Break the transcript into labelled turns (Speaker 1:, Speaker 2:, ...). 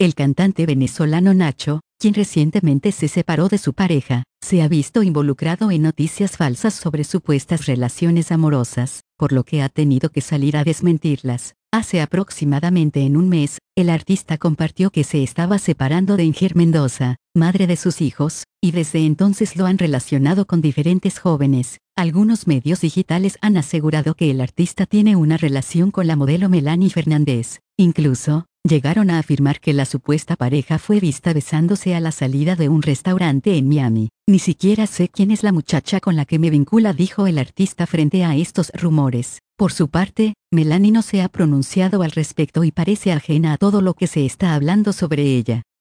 Speaker 1: El cantante venezolano Nacho, quien recientemente se separó de su pareja, se ha visto involucrado en noticias falsas sobre supuestas relaciones amorosas, por lo que ha tenido que salir a desmentirlas. Hace aproximadamente un mes, el artista compartió que se estaba separando de Inger Mendoza, madre de sus hijos, y desde entonces lo han relacionado con diferentes jóvenes. Algunos medios digitales han asegurado que el artista tiene una relación con la modelo Melanie Fernández. Incluso, llegaron a afirmar que la supuesta pareja fue vista besándose a la salida de un restaurante en Miami. Ni siquiera sé quién es la muchacha con la que me vincula, dijo el artista frente a estos rumores. Por su parte, Melanie no se ha pronunciado al respecto y parece ajena a todo lo que se está hablando sobre ella.